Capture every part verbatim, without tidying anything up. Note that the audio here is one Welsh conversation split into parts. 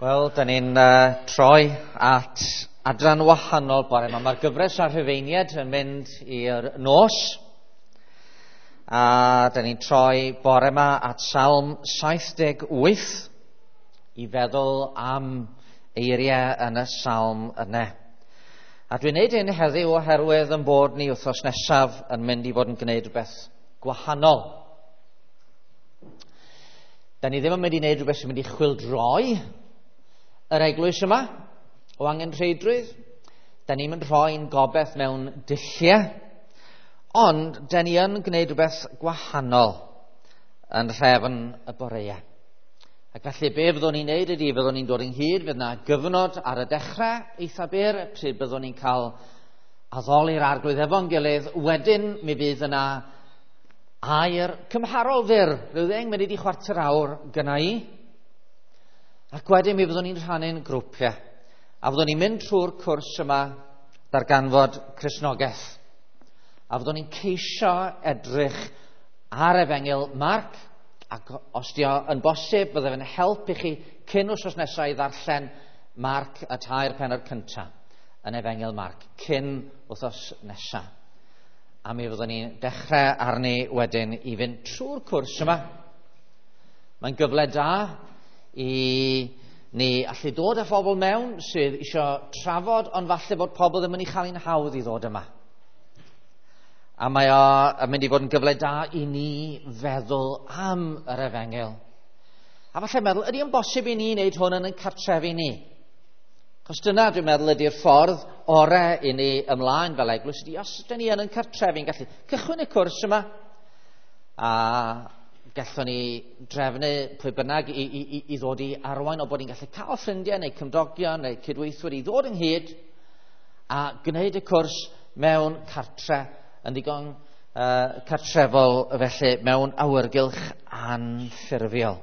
Wel, da ni'n uh, troi at adran wahanol bore yma. Mae'r gyfres ar Rhufeinied yn mynd i'r nos. A da ni'n troi bore yma at Salm saith deg wyth i feddwl am eiriau yn y salm yna. A dwi'n neud hyn heddiw oherwydd yn bod ni wythnos nesaf yn mynd i fod yn gwneud rhywbeth gwahanol. Da ni ddim yn mynd i wneud rhywbeth sy'n mynd i chwildroi yr eglwys yma o angenrheiddrwydd. Da ni'n mynd rhoi'n gobeith mewn dulliau, ond da ni yn gwneud rhywbeth gwahanol yn rhefn y boreau. Ac felly be fyddwn ni'n neud ydy, fyddwn ni'n dod ynghyd, fydd yna gyfnod ar y dechrau eitha byr, pryd byddwn ni'n cael addoli'r arglwydd efo'n gilydd. Wedyn mi fydd yna air cymharol fyr, ryw ddeng munud i chwarter awr gyna i. Ac wedyn mi fyddwn ni'n rhannu'n grwpiau. A fyddwn ni'n mynd trwy'r cwrs yma darganfod Cristnogaeth. A fyddwn ni'n ceisio edrych ar Efengil Marc. Ac os di o yn bosib, bydde fe'n help i chi cyn wsos nesaf i ddarllen Marc y tair pennod cyntaf yn Efengil Marc, cyn wsos nesaf. A mi fyddwn ni'n dechrau arni wedyn i fynd trwy'r cwrs yma. Mae'n gyfle da i ni allu dod â phobl mewn sydd eisiau trafod, ond falle bod pobl ddim yn ei chael ein hawdd i ddod yma. A mae o yn mynd i fod yn gyfle da i ni feddwl am yr Efengil. A falle meddwl, ydy yn bosib i ni wneud hwn yn ein cartrefi ni? Cos dyna dwi'n meddwl ydy'r ffordd orau i ni ymlaen fel eglwys ydy, os ydyn ni yn ein cartrefi'n gallu cychwyn y cwrs yma a gallwn ni drefnu pwy bynnag i, i, i, i ddod i arwain o bod ni'n gallu cael ffrindiau neu cymdogion neu cydweithwyr i ddod ynghyd a gwneud y cwrs mewn cartre yn ddigon uh, cartrefol, felly mewn awyrgylch anffurfiol.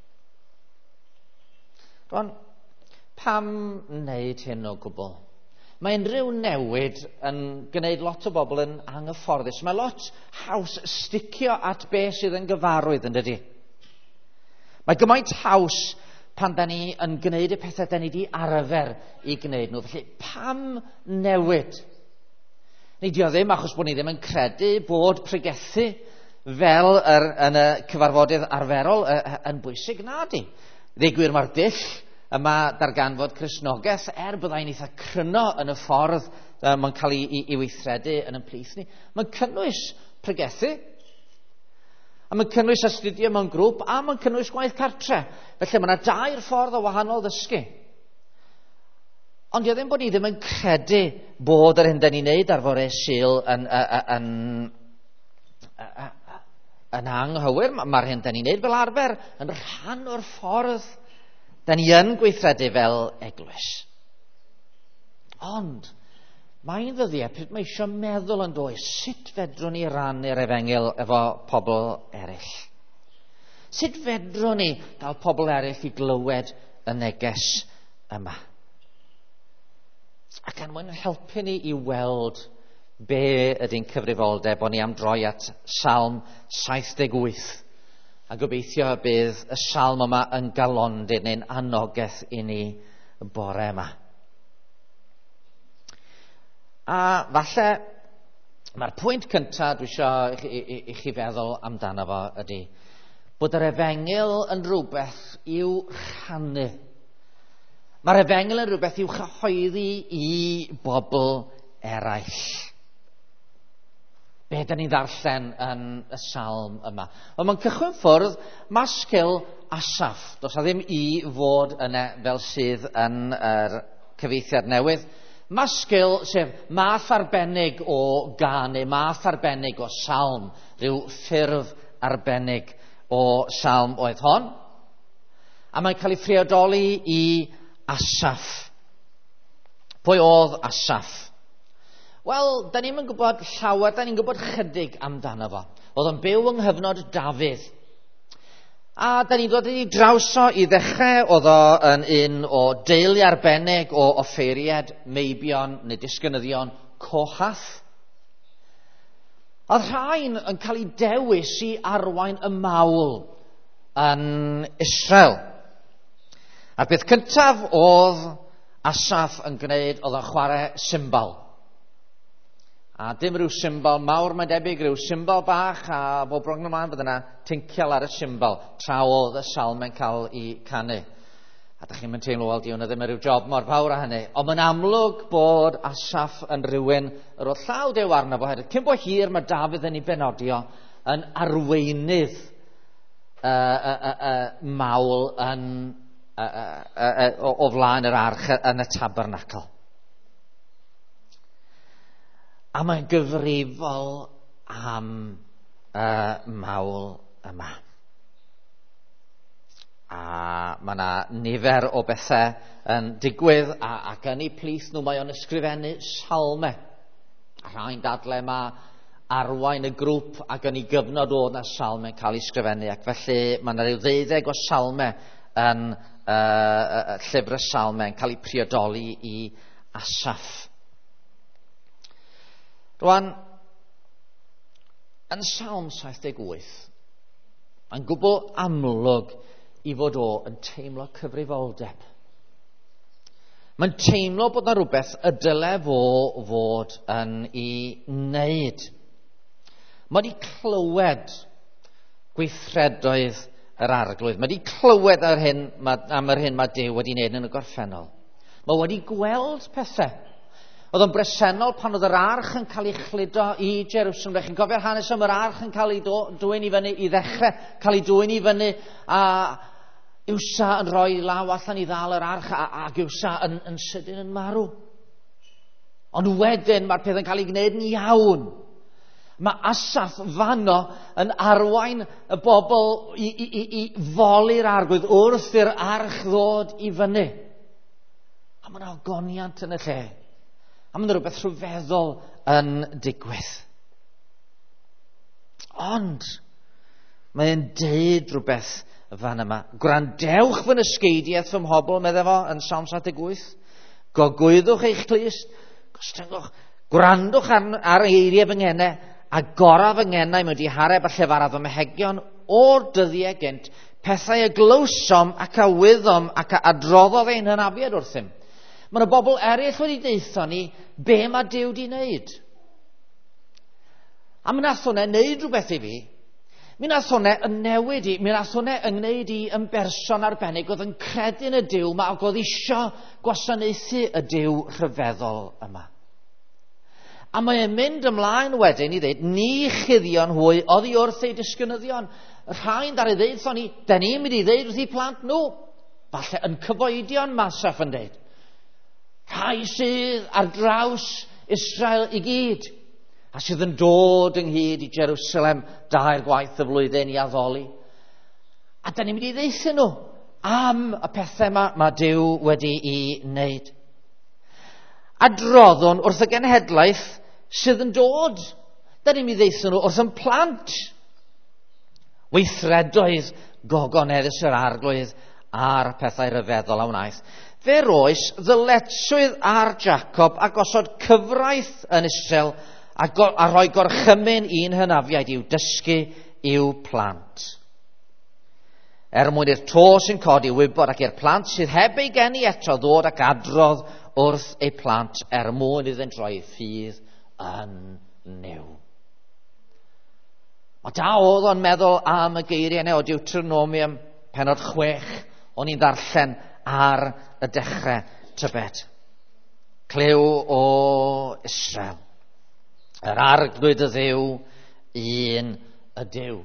Rwan, pam wneud hyn o gwbl? Mae unrhyw newid yn gwneud lot o bobl yn anghyfforddus. Mae lot haws sticio at beth sydd yn gyfarwydd, yn dydi? Mae gymaint haws pan da ni yn gwneud y pethau da ni wedi arfer i gwneud nhw. Felly, pam newid? Neu dio ddim achos bod ni ddim yn credu bod pregethu fel yr, yn y cyfarfodydd arferol yn bwysig na di. Ddeu gwir, mae'r dull yma darganfod Cristnogaeth, er byddai'n eitha cryno yn y ffordd uh, mae'n cael ei, ei weithredu yn yn plith ni. Mae'n cynnwys pregethu, a mae'n cynnwys astudio mewn grŵp, a mae'n cynnwys gwaith cartre. Felly mae yna dair ffordd o wahanol ddysgu. Ond i ddim bod ni ddim yn credu bod yr hyn da ni'n neud ar fore Sul yn, yn, yn, yn anghywir. Mae'r hyn da ni'n neud fel arfer yn rhan o'r ffordd da ni yn gweithredu fel eglwys. Ond mae'n ddyddiau pryd mae eisiau meddwl yn does, sut fedrwn ni rannu'r Efengil efo pobl eraill? Sut fedrwn ni gael pobl eraill i glywed y neges yma? Ac yn mwyn helpu ni i weld be ydy'n cyfrifoldeb o'n i am droi at Salm saith deg wyth. A gobeithio bydd y salm yma yn galondyn neu'n anogaeth i ni bore yma. A falle mae'r pwynt cyntaf dwi eisiau i, i, i chi feddwl amdano fo ydy bod yr Efengil yn rhywbeth i'w rhannu. Mae'r Efengil yn rhywbeth i'w chyhoeddi i bobl eraill. Be da ni'n ddarllen yn y salm yma? Ond mae'n cychwyn ffwrdd masgil Asaf. Does a ddim i fod yna fel sydd yn yr cyfeithiad newydd. Masgil sef math arbennig o gan neu math arbennig o salm. Ryw ffurf arbennig o salm oedd hon. A mae'n cael ei phriodoli i Asaf. Pwy oedd Asaf? Wel, da ni'n gwybod llawer, da ni'n gwybod chydig amdano fo. Oedd yn byw yng nghyfnod Dafydd. A da ni'n dod i drawso i ddechrau, oedd o yn un o deulu arbennig o offeiriad meibion neu disgynyddion Cohath. Oedd rhain yn cael ei dewis i arwain y mawl yn Israel. A'r beth cyntaf oedd Asaf yn gwneud oedd yn chwarae cymbal. A dim rhyw cymbal mawr, mae'n debyg, rhyw cymbal bach, a bob brogn ymlaen bydd yna tincial ar y cymbal tra oedd y salm yn cael ei canu. A da chi'n mynd teimlo, wel, di hwnna ddim yn rhyw job mor fawr a hynny. Ond mae'n amlwg bod Asaf yn rhywun yr oedd llaw dew arno fo hefyd. Cyn bo hir mae Dafydd yn ei benodio yn arweinydd uh, uh, uh, uh, mawl yn, uh, uh, uh, uh, o, o flaen yr arch yn y tabernacl. A mae'n gyfrifol am uh, mawl yma. A mae yna nifer o bethau yn digwydd, a, ac yn ei plith nhw mae o'n ysgrifennu salmau. A rhain dadle yma arwain y grŵp ac yn ei gyfnod oedd na salmau'n cael ei ysgrifennu. Ac felly mae yna rhyw ddeuddeg o salmau yn uh, uh, llyfr y salmau yn cael ei priodoli i Asaf. Rwan, yn Salm saith deg wyth, mae'n gwbl amlwg i fod o yn teimlo cyfrifoldeb. Mae'n teimlo bod yna rhywbeth y dyle fo fod yn ei wneud. Mae wedi clywed gweithredoedd yr arglwydd. Mae wedi clywed ar hyn, am yr hyn mae Duw wedi wneud yn y gorffennol. Mae wedi gweld pethau. Oedd yn bresennol pan oedd yr arch yn cael ei chludo i Jerusalem. Chi'n cofio'r hanes am yr arch yn cael ei dwyn i fyny i ddechrau, cael ei dwyn i fyny, a Iwsa yn rhoi law allan i ddal yr arch, a, ac Iwsa yn, yn sydyn yn marw. Ond wedyn mae'r peth yn cael ei gwneud yn iawn. Mae Asaf fanno yn arwain y bobl i, i, i, i foli'r arglwydd wrth i'r arch ddod i fyny. A mae'n ogoniant yn y lle. A mae'n rhywbeth rhyfeddol yn digwydd. Ond mae'n deud rhywbeth fan yma. Gwrandewch fy nysgeidiaeth fy mhobl, meddai fo, yn Salm saith deg wyth. Gogwyddwch eich clust, gostengwch, gwrandwch ar, ar eiriau fy ngennau, a goraf fy ngennau mewn di hareb a llefarad fy mehegion o'r dyddiau gynt, pethau y glywsom ac a wyddom ac a adroddodd ein hynafiad wrthym. Mae yna bobl eraill wedi deithio ni be mae Duw di wneud. A mi nath hwnna wneud rhywbeth i fi. Mi nath hwnna yn newid i, mi nath hwnna yn gwneud i yn berson arbennig oedd yn credu yn y Duw yma ac oedd isio gwasanaethu y Duw rhyfeddol yma. A mae e'n mynd ymlaen wedyn i ddeud, ni chuddion hwy oedd i wrth ei disgynyddion. Rhain dar i ddeud thon ni, da ni'n mynd i ddeud wrth i plant nhw. Falle yn cyfoedion Masaf yn deud. Rhai sydd ar draws Israel i gyd, a sydd yn dod ynghyd i Jerusalem dair gwaith y flwyddyn i addoli. A da ni'n mynd i ddeithio nhw am y pethau yma mae Duw wedi i wneud. Adroddwn wrth y genhedlaeth sydd yn dod. Da ni'n mynd i ddeithio nhw wrth yn plant. Weithredoedd gogoneddus yr arglwydd a'r pethau rhyfeddol a wnaeth. Fe roes ddyletswydd ar Jacob a gosod cyfraith yn Israel a, go, a rhoi gorchymyn un hynafiaid i'w dysgu i'w plant. Er mwyn i'r to sy'n codi wybod ac i'r plant sydd heb ei geni eto ddod ac adrodd wrth ei plant er mwyn iddynt rhoi ffydd yn new. Mae da oedd o'n meddwl am y geiriau neu o Deuteronomium penod chwech o'n i'n ddarllen ar y dechrau tybed. Clyw o Israel. Yr arglwydd y Dduw, un y Duw.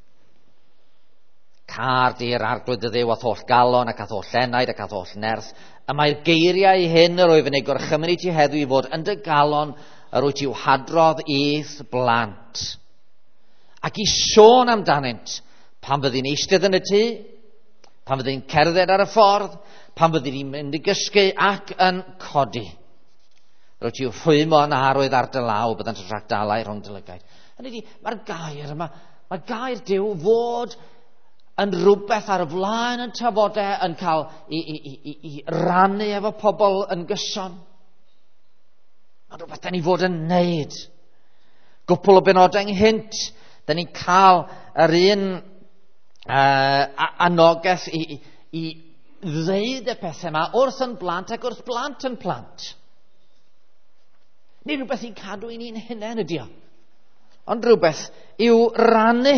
Car di'r arglwydd y Dduw a tholl galon ac a tholl enaid ac a tholl nerth. A mae'r geiriau hyn yr oedd yn ei gorchymyn i ti heddiw i fod yn dy galon yr wyt i'w hadrodd i'th blant. Ac i sôn amdanynt pan fyddi'n eistedd yn y tŷ, pan fyddi'n cerdded ar y ffordd, pan fyddi'n mynd i gysgu ac yn codi. Rwyt i'w rhwymo yn arwydd ar dy law byddant yn rhagdalau rhwng dy lygaid. Mae'r gair yma, mae gair Duw fod yn rhywbeth ar y flaen yn tafodau, yn cael i, i, i, i rannu efo pobl yn gyson. Mae'n rhywbeth da ni fod yn wneud. Gwpl o benodau nghynt, da ni'n cael yr un uh, anogaeth i, i, ddeud y pethau yma wrth yn blant ac wrth blant yn plant. Nid rhywbeth i cadw i ni'n hunain ydi o, ond rhywbeth i'w rannu.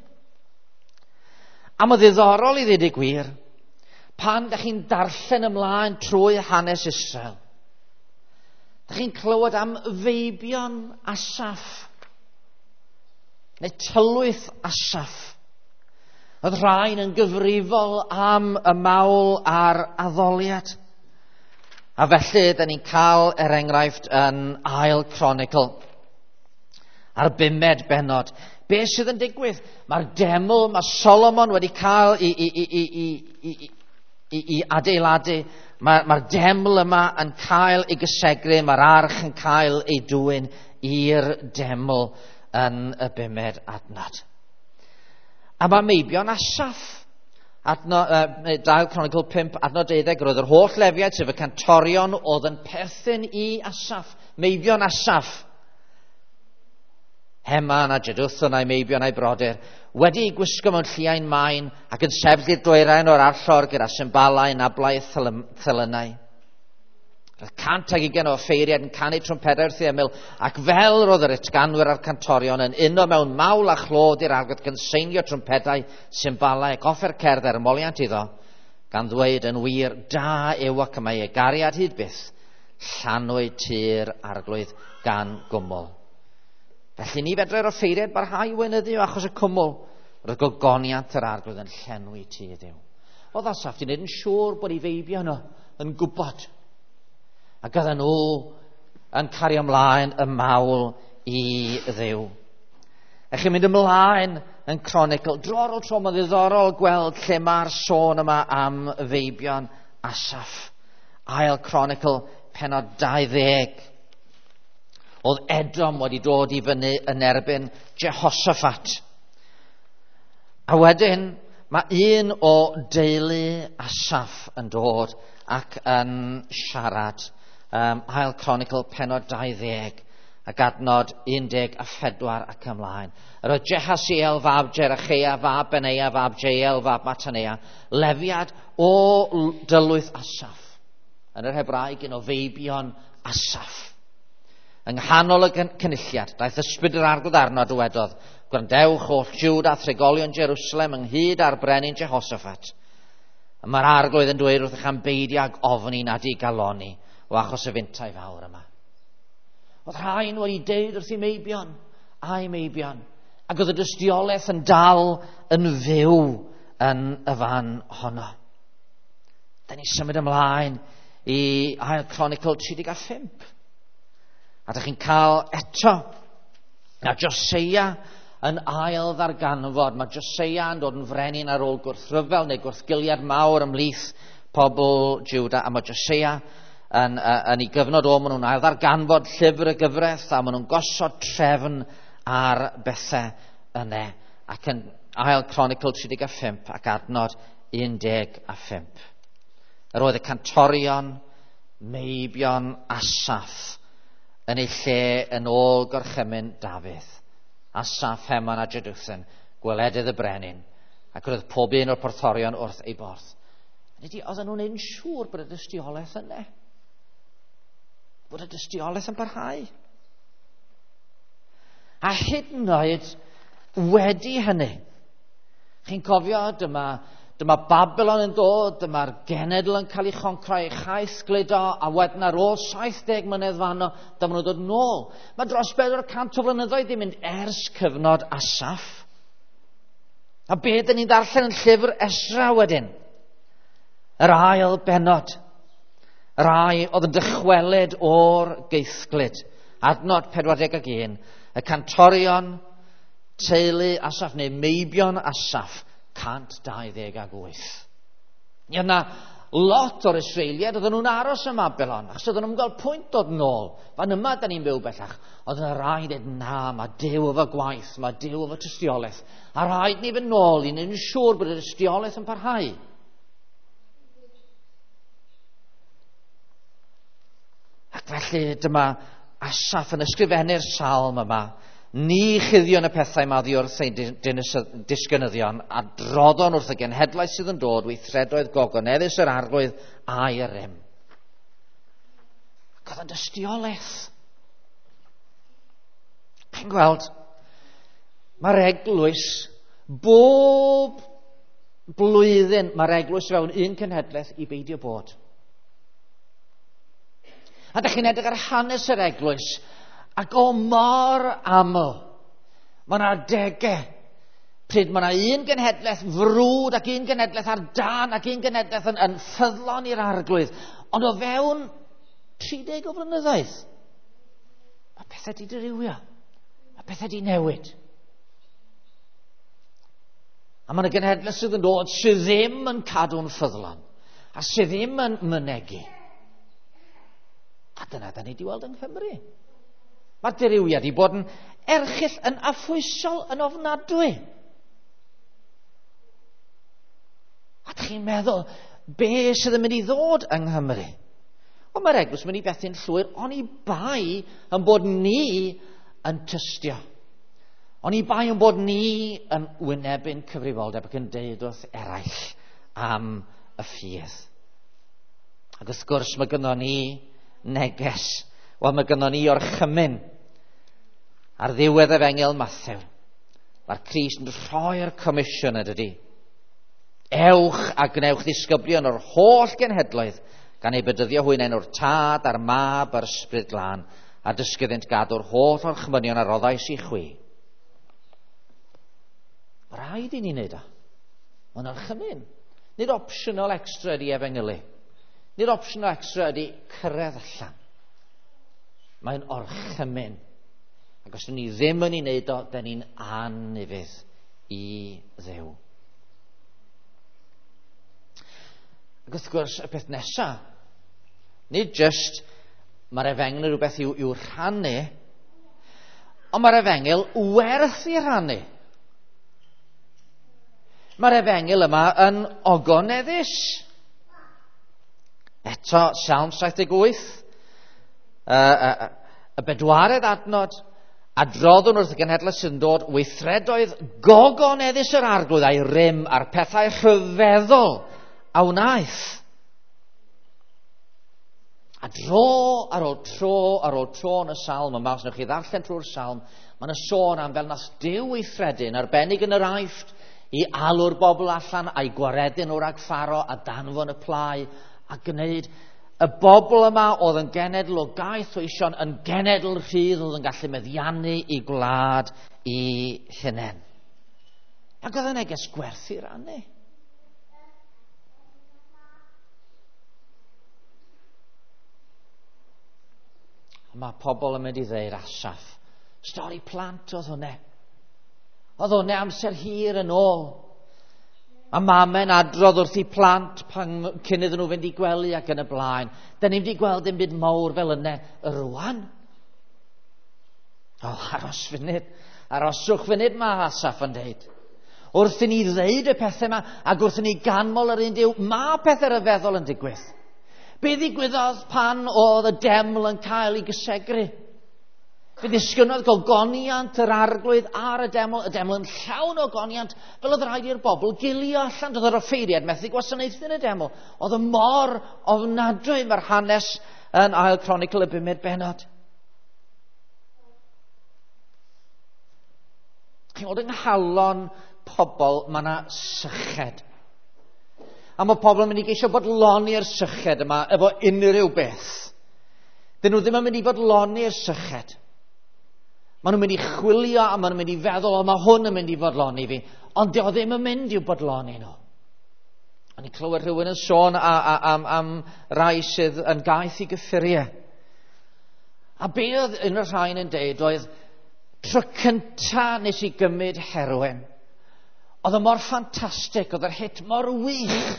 A mae ddiddorol i ddweud y gwir, pan ydych chi'n darllen ymlaen trwy hanes Israel, ydych chi'n clywed am feibion Asaf, neu tylwyth Asaf. Oedd rhain yn gyfrifol am y mawl a'r addoliad. A felly, da ni'n cael er enghraifft yn ail Chronicle, ar bumed bennod. Be sydd yn digwydd? Mae'r deml, mae Solomon wedi cael i, i, i, i, i, i, i, i adeiladu. Mae'r mae deml yma yn cael ei gysegru, mae'r arch yn cael ei dwyn i'r deml yn y bumed adnod. A mae meibion Asaf, adnod, uh, Dail Chronicle pump, adnod deuddeg, roedd yr holl lefiad sef y cantorion oedd yn perthyn i Asaf, meibion Asaf. Heman a Jeduthun a'i meibion a'i brodyr, wedi gwisgo mewn lluain main ac yn sefyll i'r dwyrain o'r arllor gyda symbalau, nablau, thelynau. Roedd cant ag ugain o ffeiriad yn canu trwmpedau wrth i ymyl, ac fel roedd yr etganwyr a'r cantorion yn uno mewn mawl a chlod i'r arglwydd gynseinio trwmpedau, symbalau ac offer cerdd er moliant iddo, gan ddweud yn wir, da yw ac mae ei gariad hyd byth, llanwyd tir arglwydd gan gwmwl. Felly ni fedre'r offeiriad barhau weinyddu achos y cwmwl, roedd gogoniant yr arglwydd yn llenwi tir Dduw. Oedd Asaf di wneud yn siŵr bod ei feibio nhw yn gwybod. Ac oedden nhw yn cario ymlaen y mawl i Dduw. A chi'n mynd ymlaen yn Chronicle, dro ar ôl tro mae'n ddiddorol gweld lle mae'r sôn yma am feibion Asaf. Ail Chronicle, pennod dau ddeg. Oedd Edom wedi dod i fyny yn erbyn Jehoshaphat. A wedyn, mae un o deulu Asaf yn dod ac yn siarad. Um, Ail Chronicle, pennod dau ddeg, ac adnod un deg a phedwar ac ymlaen. Yr oedd Jehasiel fab Jerachia, fab Benea, fab Jeiel, fab Matanea, lefiad o dylwyth Asaf. Yn yr Hebraeg, un o feibion Asaf. Yng nghanol y cynulliad, daeth ysbryd yr arglwydd arno dywedodd, gwrandewch oll Jiwda a thregolion Jerusalem ynghyd â'r brenin Jehoshaphat. Mae'r arglwydd yn dweud wrth eich am beidio ag ofni nad i galoni, o achos y fintau fawr yma. Oedd rhain wedi deud wrth i meibion, a'i meibion, ac oedd y dystiolaeth yn dal yn fyw yn y fan honno. Da ni symud ymlaen i Ail Chronicle tri deg a phump. A da chi'n cael eto na Josia yn ail ddarganfod. Mae Josia yn dod yn frenin ar ôl gwrthryfel neu gwrthgiliad mawr ymlith pobl Jiwda, a mae Josia yn, uh, yn ei gyfnod o, maen nhw'n ail ddarganfod llyfr y gyfraith, a maen nhw'n gosod trefn ar bethau yna. Ac yn Ail Chronicle tri deg a phump ac adnod un deg a phump. Yr oedd y cantorion, meibion Asaf yn ei lle yn ôl gorchymyn Dafydd. Asaf, Heman a Jeduthun, gweledydd y brenin, ac roedd pob un o'r porthorion wrth ei borth. Oedden nhw'n ein siŵr bod y dystiolaeth yna. Bod y dystiolaeth yn parhau. A hyd yn oed wedi hynny, chi'n cofio, dyma, dyma Babylon yn dod, dyma'r genedl yn cael ei choncro, ei chais gludo, a wedyn ar ôl saith deg mlynedd fanno, dyma nhw'n dod nôl. Mae dros bedwar cant o flynyddoedd di mynd ers cyfnod Asaf. A be dyn ni'n darllen yn llyfr Esra wedyn? Yr ail bennod. Yr ai oedd yn dychwelyd o'r geithglyd. Adnod pedwar deg ag un. Y cantorion, teulu Asaf neu meibion Asaf, cant dau ddeg ag wyth. Yna lot o'r Israeliad oedden nhw'n aros ym Babylon, achos oedden nhw'n gael pwynt dod nôl. Fan yma da ni'n byw bellach. Oedd yna rhaid dweud na, mae Duw efo gwaith, mae Duw efo tystiolaeth. A rhaid ni fynd nôl i wneud yn siŵr bod y tystiolaeth yn parhau. Ac felly dyma Asaf yn ysgrifennu'r salm yma, Ni chuddion y pethau ma ddi wrth ein disgynyddion a droddon wrth y genhedlau sydd yn dod weithredoedd gogoneddus yr arglwydd a'i rym. Ac oedd yn dystiolaeth. Chi'n gweld, mae'r eglwys, bob blwyddyn mae'r eglwys fewn un cenhedlaeth i beidio bod. A da chi'n edrych ar hanes yr eglwys, ac o mor aml, mae yna adegau pryd mae yna un genhedlaeth frwd ac un genhedlaeth ar dan ac un genhedlaeth yn, yn ffyddlon i'r arglwydd. Ond o fewn trideg o flynyddoedd, mae pethau di dirywio. Mae pethau di newid. A mae yna genhedlaeth sydd yn dod sydd ddim yn cadw'n ffyddlon a sydd ddim yn mynegu. A dyna da ni di weld yng Nghymru. Mae'r diriwiad i bod yn erchyll yn affwysol yn ofnadwy. A da chi'n meddwl, be sydd yn mynd i ddod yng Nghymru? Ond mae'r eglwys yn mynd i bethu'n llwyr, ond i bai yn bod ni yn tystio. Ond i bai yn bod ni yn wynebu'n cyfrifoldeb ac yn deud wrth eraill am y ffydd. Ac wrth gwrs mae gynnon ni neges. Wel, mae gynnon ni orchymyn ar ddiwedd Efengel Mathew. Mae'r Crist yn rhoi'r comisiwn ydy. Ewch a gnewch ddisgyblion o'r holl genhedloedd gan ei bedyddio hwyn enw'r Tad a'r Mab a'r Ysbryd Glân a dysgyddynt gadw'r holl orchmynion a roddais i chwi. Mae rhaid i ni wneud o. Mae'n orchymyn. Nid optional extra ydi Efengeli. Nid optional extra ydi cyrraedd allan. Mae'n orchymyn. Ac os ni ddim yn ei wneud o, da ni'n annifydd i Dduw. Ac wrth gwrs, y peth nesaf, nid just mae'r Efengel rhywbeth i'w, i'w rhannu, ond mae'r Efengel werth i rhannu. Mae'r Efengel yma yn ogoneddus. Eto, Psalm saith deg wyth, y, y, y bedwaredd adnod, a droddwn wrth y genhedlaeth sy'n dod weithredoedd gogoneddus yr arglwydd a'i rym a'r pethau rhyfeddol a wnaeth. A dro ar ôl tro ar ôl tro yn y salm yma, os wnewch chi ddarllen trwy'r salm, mae'n y sôn am fel nath Duw weithredu'n arbennig yn yr Aifft i alw'r bobl allan a'i gwaredu'n o'r agffaro a danfon y plai a gwneud y bobl yma oedd yn genedl o gaeth o eision yn genedl rhydd oedd yn gallu meddiannu i gwlad i hunain. Ac oedd yn neges gwerth i rannu. Mae pobl yn mynd i ddeud Asaf, stori plant oedd hwnne. Oedd hwnne amser hir yn ôl. A mamen adrodd wrth i plant pan cyn iddyn nhw fynd i gwely ac yn y blaen. Da ni'n wedi gweld dim byd mawr fel yna y rwan. O, aros funud. Aroswch funud mae Asaf yn deud. Wrth i ni ddeud y pethau yma ac wrth i ni ganmol yr un Duw, mae pethau ryfeddol yn digwydd. Be ddigwyddodd pan oedd y deml yn cael ei gysegru? Fe ddisgynnodd gogoniant yr arglwydd ar y deml, y deml yn llawn o goniant, fel oedd rhaid i'r bobl gilio allan, oedd yr offeiriad methu gwasanaethu yn y deml. Oedd y mor ofnadwy mae'r hanes yn ail Chronicle y bumed bennod. Chi'n gweld yng nghalon pobl, mae yna syched. A mae pobl yn mynd i geisio bodloni'r syched yma efo unrhyw beth. Dyn nhw ddim yn mynd i bodloni'r syched. Maen nhw'n mynd i chwilio a maen nhw'n mynd i feddwl, o mae hwn yn mynd i bodloni fi. Ond dio ddim yn mynd i'w bodloni nhw. O'n i clywed rhywun yn sôn am, am rai sydd yn gaeth i gyffuriau. A be oedd un o'r rhain yn deud oedd, tro cynta nes i gymryd herwen. Oedd y mor ffantastig, oedd yr hit mor wych.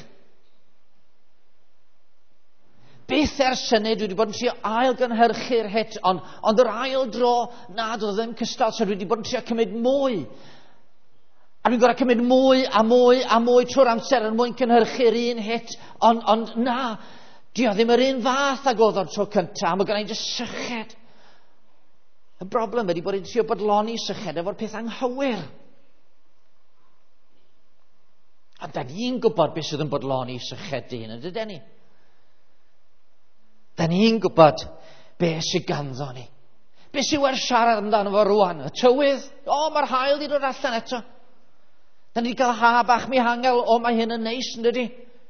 Beth ers hynny, dwi wedi bod yn trio ail gynhyrchu'r hit, ond, ond yr ail dro, nad oedd ddim cystal, so dwi wedi bod yn trio cymryd mwy. A dwi'n gorau cymryd mwy a mwy a mwy trwy'r amser yn mwyn cynhyrchu'r un hit, ond, ond na, di o ddim yr un fath ag oedd o'r tro cyntaf, a mae gen i'n jyst syched. Y broblem ydy bod ni'n trio bodloni syched efo'r peth anghywir. A da ni'n gwybod beth sydd yn bodloni syched dyn, ydyn ni? Da ni'n gwybod beth sydd ganddo ni. Beth sydd wedi siarad amdano fo rwan? Y tywydd? O, mae'r haul wedi dod allan eto. Da ni wedi cael ha bach mi hangel, o, mae hyn yn neis, yn dydi?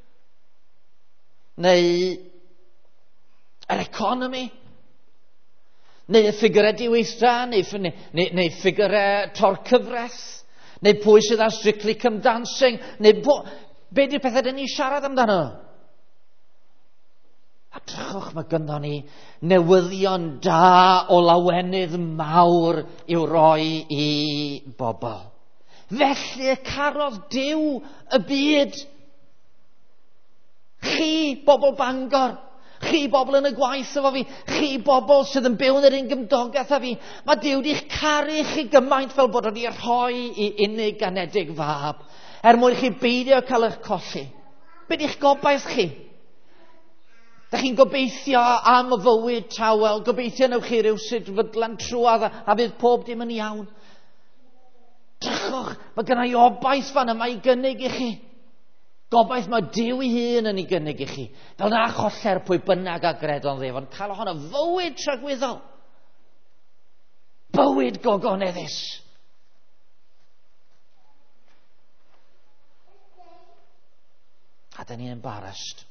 Neu yr economi? Neu y ffigurau diweitha? Neu, neu, neu, neu ffigurau torcyfres? Neu pwy sydd ar Strictly Come Dancing? Neu bo... be di'r pethau da ni siarad amdano? A drychwch, mae gynno ni newyddion da o lawenydd mawr i'w roi i bobl. Felly y carodd Duw y byd. Chi, bobl Bangor, chi, bobl yn y gwaith efo fi, chi, bobl sydd yn byw yn yr un gymdogaeth â fi, mae Duw di'ch caru chi gymaint fel bod wedi rhoi i unig ganedig fab, er mwyn chi beidio cael eich colli. Be di'ch gobaith chi? Da chi'n gobeithio am y fywyd tawel, gobeithio newch chi rywsyd fydlan trwad a, a fydd pob dim yn iawn. Drychwch, mae gynna i obaith fan yma i gynnig i chi. Gobaith mae Duw ei hun yn ei gynnig i chi. Fel na choller pwy bynnag a gredon ddef, ond cael ohono fywyd tragwyddol. Bywyd gogoneddus. A da ni'n embarrassed.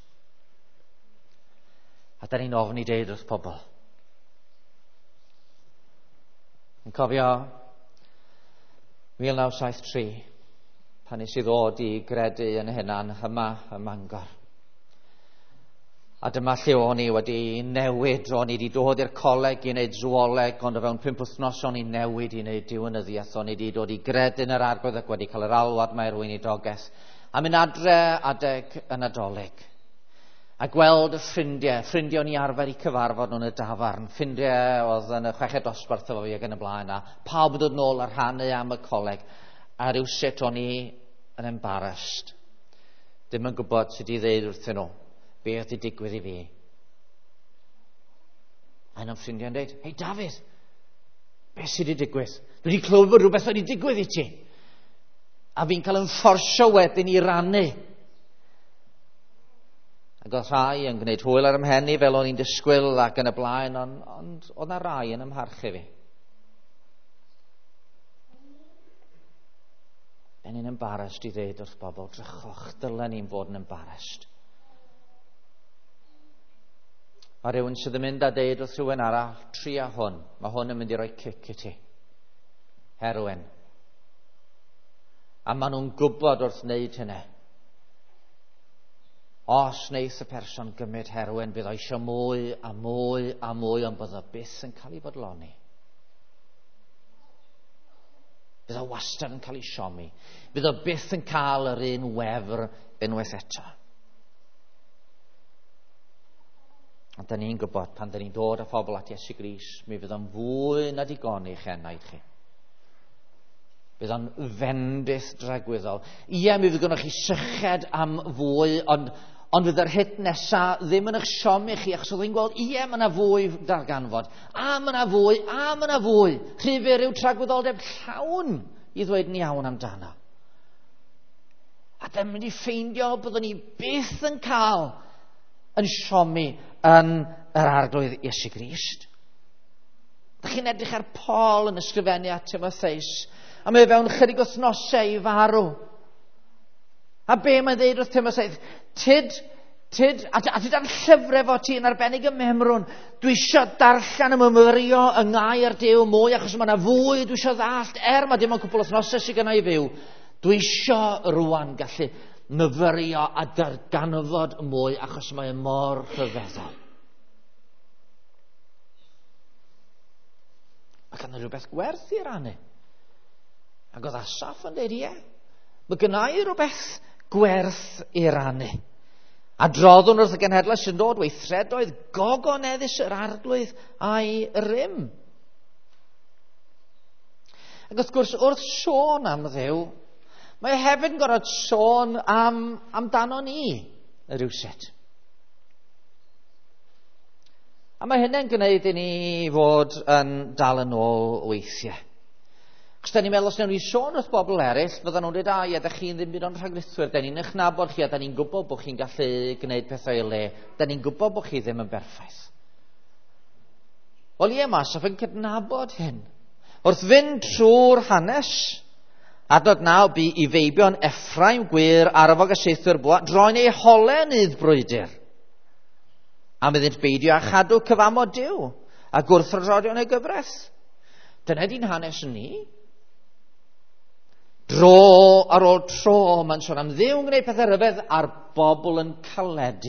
A da ni'n ofn i deud wrth pobl. Yn cofio mil naw saith tri, pan nes i ddod i gredu yn hynna'n hyma ym Mangor. A dyma lle o'n i wedi newid, o'n i wedi dod i'r coleg i wneud zwoleg, ond o fewn pump wythnos o'n i newid i wneud diwynyddiaeth, o'n i wedi dod i gredu'n yr arglwydd ac wedi cael yr alwad mae rwy'n i doges. A mynd adre adeg yn Nadolig. A gweld y ffrindiau, ffrindiau o'n i arfer i cyfarfod nhw'n y dafarn, ffrindiau oedd yn y chweched dosbarth efo fi ac yn y blaen, a pawb yn dod nôl ar rhannu am y coleg, a rywsut o'n i yn embarrassed. Dim yn gwybod sut i ddeud wrthyn nhw, be oedd i digwydd i fi. A un o'n ffrindiau'n dweud, hei Dafydd, be sydd wedi digwydd? Dwi wedi clywed bod rhywbeth wedi digwydd i ti. A fi'n cael yn fforsio wedyn i rannu. Ac oedd rhai yn gwneud hwyl ar ymhenni fel o'n i'n disgwyl ac yn y blaen, ond, ond oedd na rai yn ymharchu fi. Yn i'n embarrassed i ddeud wrth bobl, drychwch, dylen ni'n fod yn embarrassed. A rhywun sydd yn mynd a deud wrth rhywun arall, tria hwn, mae hwn yn mynd i roi cic i ti. Heroin. A maen nhw'n gwybod wrth wneud hynny. Os wneith y person gymryd heroin, bydd o eisiau mwy a mwy a mwy, ond bydd o byth yn cael ei bodloni. Bydd o wastad yn cael ei siomi. Bydd o byth yn cael yr un wefr unwaith eto. Ond da ni'n gwybod, pan da ni'n dod â phobl at Iesu Grist, mi fydd o'n fwy na digon i'ch enaid chi. Bydd o'n fendith dragwyddol. Ie, mi fydd gynnoch chi syched am fwy, ond, ond fydd yr hit nesa ddim yn eich siomi chi, achos oedd hi'n gweld, ie, mae yna fwy darganfod. A mae yna fwy, a mae yna fwy. Rhyfur yw tragwyddoldeb llawn i ddweud yn iawn amdano. A dyma mynd i ffeindio byddwn ni byth yn cael yn siomi yn yr arglwydd Iesu Grist. Da chi'n edrych ar Paul yn ysgrifennu at Timotheus, a mae fewn chydig wythnosau i farw. A be mae'n dweud wrth Timotheus? Tid, tid, a, a ti dan llyfrau fo ti yn arbennig y memrwn. Dwi eisiau darllen y myfyrio y ngair Duw mwy, achos mae yna fwy dwi eisiau ddallt, er mae dim ond cwbl wythnosau sydd gen i fyw. Dwi eisiau rwan gallu myfyrio a darganfod mwy, achos mae mor rhyfeddol. Mae gan rhywbeth gwerth i rannu. Ac oedd Asaf yn dweud, ie, mae gynna i rhywbeth gwerth i rannu. A droddwn wrth y genhedlau sy'n dod weithredoedd gogoneddus yr arglwydd a'i rym. Ac wrth gwrs, wrth sôn am Dduw, mae hefyd yn gorfod sôn am, amdano ni, y rywsut. A A mae hynny'n gwneud i ni fod yn dal yn ôl weithiau. Cos da ni'n meddwl os newn ni sôn wrth bobl eraill, fyddan nhw'n dweud, a ie, da chi'n ddim byd o'n rhagrithwyr, da ni'n eich nabod chi, a da ni'n gwybod bod chi'n gallu gwneud pethau i le, da ni'n gwybod bod chi ddim yn berffaith. Wel ie, Asaph yn cydnabod hyn. Wrth fynd trwy'r hanes, adnod naw bu i feibion Effraim gwir arfog y seithwyr bwa, droen ei holen idd brwydyr. A myddent beidio a chadw cyfamod Duw, a gwrthrydion ei gyfres. Dyna di'n hanes ni. Dro ar ôl tro, mae'n sôn am Dduw yn gwneud pethau rhyfedd a'r bobl yn caledu.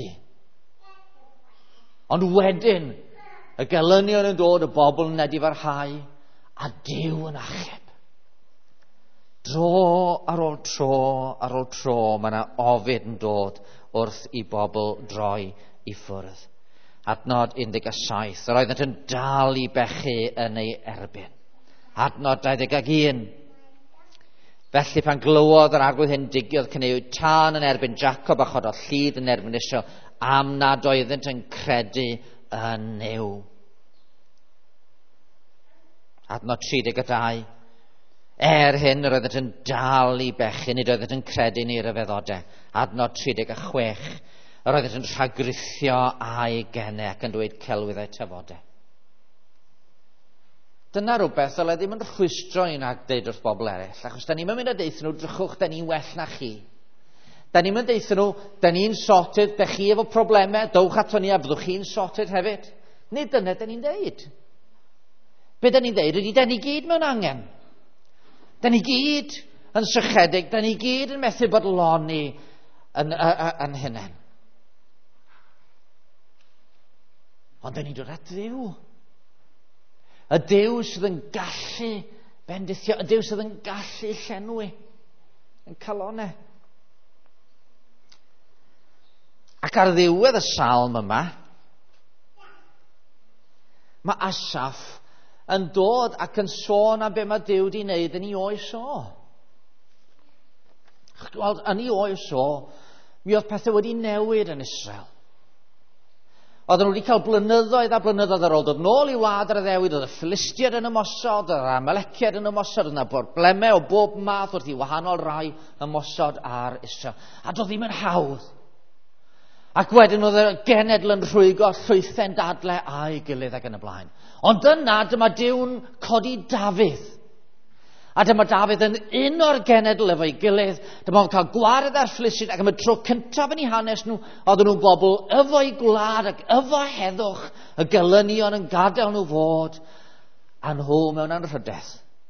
Ond wedyn, y gelynion yn dod, y bobl yn nedi farhau, a Duw yn achub. Dro ar ôl tro, ar ôl tro, mae yna ofid yn dod wrth i bobl droi i ffwrdd. Adnod un deg saith, yr oeddent yn dal i bechu yn ei erbyn. Adnod dau ddeg un. Felly pan glywodd yr arglwydd hyn digiodd cyneuwyd tân yn erbyn Jacob a chododd llyd yn erbyn Israel am nad oeddent yn credu yn Nuw. Adnod tri deg dau. Er hyn yr oeddent yn dal i bechu, nid oeddent yn credu yn ei ryfeddodau. Adnod tri deg chwech. Yr oeddent yn rhagrithio a'i gennau ac yn dweud celwyddau tyfodau. Dyna rhywbeth ddyle ddim yn rhwystro i'n ag deud wrth bobl eraill, achos da ni'n mynd a deithio nhw, drychwch, da ni'n well na chi. Da ni'n mynd deithio nhw, da ni'n sorted, da chi efo problemau, dowch ato ni a fyddwch chi'n sorted hefyd. Nid dyna da ni'n deud. Be da ni'n deud ydy, da ni gyd mewn angen. Da ni gyd yn sychedig, da ni gyd yn methu bod loni yn, yn hynny. Ond da ni'n dod at Dduw. Y Duw sydd yn gallu bendithio, y Duw sydd yn gallu llenwi yn calonau. Ac ar ddiwedd y salm yma, mae Asaph yn dod ac yn sôn am be mae Duw wedi wneud yn ei oes o. Wel, yn ei oes o, mi oedd pethau wedi newid yn Israel. Oedden nhw wedi cael blynyddoedd a blynyddoedd ar ôl dod nôl i wlad ar y ddewid, oedd y Philistiaid yn ymosod, oedd y Amaleciaid yn ymosod, oedd yna broblemau o bob math wrth i wahanol rai ymosod ar Israel. A doedd ddim yn hawdd. Ac wedyn oedd y genedl yn rhwygo llwythen dadlau a'i gilydd ac yn y blaen. Ond yna, dyma Duw'n codi Dafydd. A dyma Dafydd yn un o'r genedl efo'i gilydd. Dyma o'n cael gwared ar Philistiaid ac am y tro cyntaf yn ei hanes nhw, oedden nhw'n bobl efo'i gwlad ac efo heddwch, y gelynion yn gadael nhw fod, a nhw mewn anrhydedd.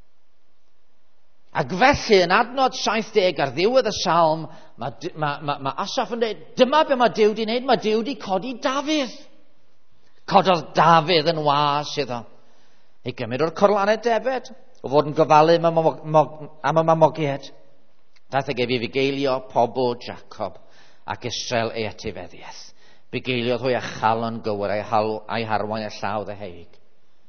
Ac felly, yn adnod saith deg ar ddiwedd y salm, mae ma, ma, ma Asaph yn dweud, dyma be mae Duw wedi wneud, mae Duw wedi codi Dafydd. Cododd Dafydd yn was iddo. Ei gymryd o'r corlanau debed, o fod yn gofalu am y mamogiad. Daeth ag ef i fugeilio pobl Jacob ac Israel ei etifeddiaeth. Bugeiliodd hwy a chalon gywir a'i harwain a llaw ddeheig.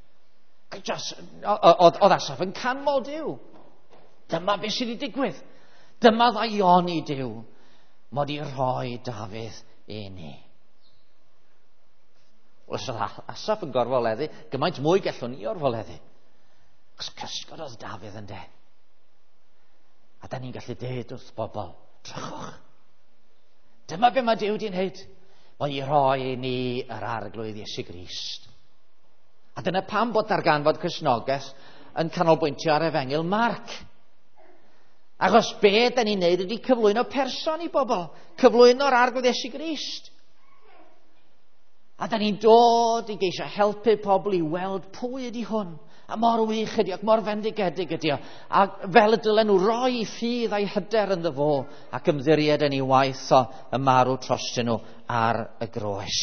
Oedd Asaph yn canmol Duw. Dyma beth sydd wedi digwydd. Dyma ddaioni Duw. Mod i roi Dafydd i ni. Os oedd Asaph yn gorfoleddu, gymaint mwy gallwn ni orfoleddu. Cos cysgod oedd Dafydd yn de. A da ni'n gallu deud wrth bobl, drychwch. Dyma be mae Duw wedi'i wneud. Mae i roi i ni yr arglwydd Iesu Grist. A dyna pam bod darganfod Cristnogaeth yn canolbwyntio ar Efengil Marc. Achos be da ni'n neud ydy cyflwyno person i bobl. Cyflwyno'r arglwydd Iesu Grist. A da ni'n dod i geisio helpu pobl i weld pwy ydy hwn. A mor wych ydy ac mor fendigedig ydy o. A fel y dylen nhw roi i ffydd a'i hyder yn ddyfo ac ymddiried yn ei waith o y marw trostyn nhw ar y groes.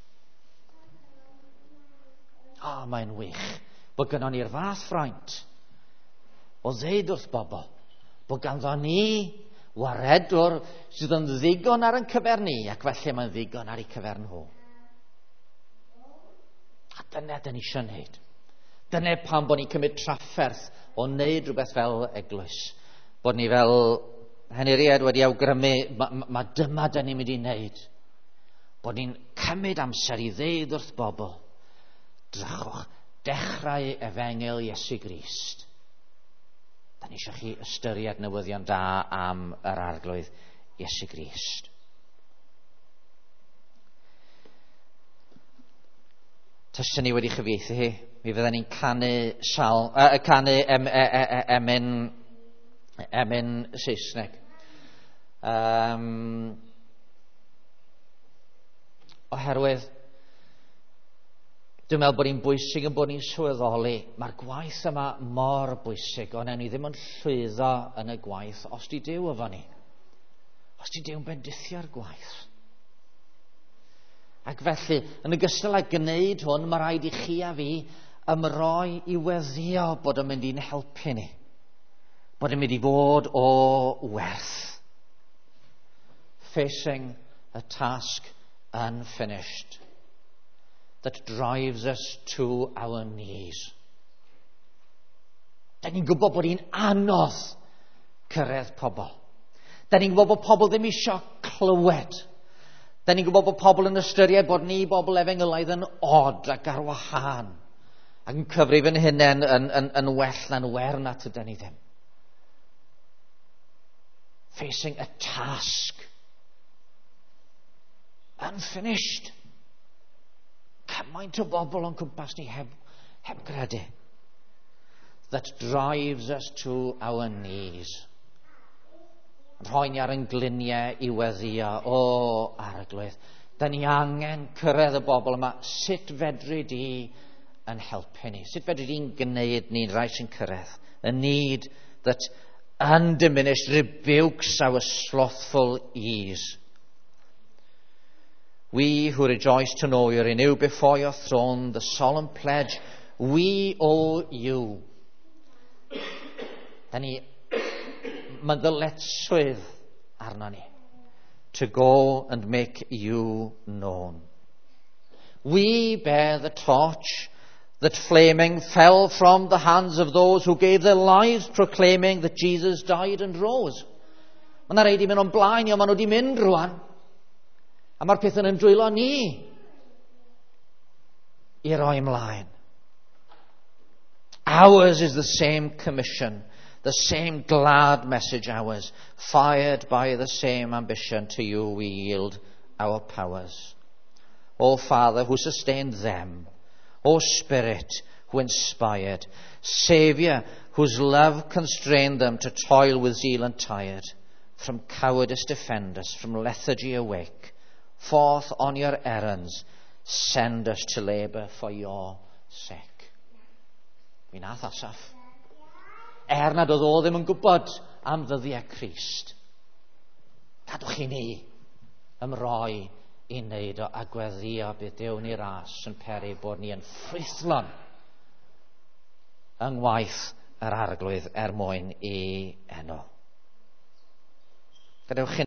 O, mae'n wych bod gynnon ni'r fath ffraint o ddeud wrth bobl bod ganddo ni waredwr sydd yn ddigon ar yn cyfer ni ac felly mae'n ddigon ar ei cyfer nhw. A dyna dyn ni eisiau wneud. Dyna pam bod ni'n cymryd trafferth o wneud rhywbeth fel eglwys. Bod ni fel Heniriad wedi awgrymu, mae ma, ma dyma dyn ni'n mynd i wneud. Bod ni'n cymryd amser i ddeud wrth bobl Drachwch, dechrau efengil Iesu Grist. Da ni eisiau chi ystyried newyddion da am yr arglwydd Iesu Grist. Tysyn ni wedi chyfieithu hi, mi fydden ni'n canu sal, uh, canu em, e, e, e, emyn, emyn Saesneg. Um, oherwydd, dwi'n meddwl bod ni'n bwysig yn bod ni'n swyddoli. Mae'r gwaith yma mor bwysig, ond ewn ni ddim yn llwyddo yn y gwaith os di Duw efo ni. Os di Duw'n bendithio'r gwaith. Ac felly, yn ogystal â gwneud hwn, mae rhaid i chi a fi ymroi i weddio bod yn mynd i'n helpu ni. Bod yn mynd i fod o werth. Facing a task unfinished that drives us to our knees. Da ni'n gwybod bod hi'n anodd cyrraedd pobl. Da ni'n gwybod bod pobl ddim eisiau clywed. Da ni'n gwybod bod pobl yn ystyried bod ni bobl efengylaidd yn od ac ar wahân. Ac yn cyfrif yn hunain yn, yn, yn well na'n wern at ydyn ni ddim. Facing a task unfinished. Cymaint o bobl o'n cwmpas ni heb, heb gredu. That drives us to our knees. Rhoi ni ar yn gliniau i weddio o arglwydd. Da ni angen cyrraedd y bobl yma. Sut fedri di yn helpu ni? Sut fedri di'n gwneud ni'n rhai sy'n cyrraedd? A need that undiminished rebukes our slothful ease. We who rejoice to know you renew before your throne the solemn pledge we owe you. Da ni meddyletswydd arna ni to go and make you known. We bear the torch that flaming fell from the hands of those who gave their lives proclaiming that Jesus died and rose. Mae yna reid i mynd o'n blaen i, ond maen nhw wedi mynd rwan. A mae'r pethau yn dwylo ni i roi ymlaen. Ours is the same commission, the same glad message ours, fired by the same ambition. To you we yield our powers. O Father who sustained them, O Spirit who inspired, Saviour whose love constrained them to toil with zeal untired, from cowardice defend us, from lethargy awake, forth on your errands, send us to labour for your sake. Mi nath Asaf. Er nad oedd o ddim yn gwybod am ddyddiau Crist. Gadwch i ni ymroi i wneud o a gweddio bydd Duw ni ras yn peri bod ni yn ffrwythlon yng ngwaith yr arglwydd er mwyn i enw. Gadewch i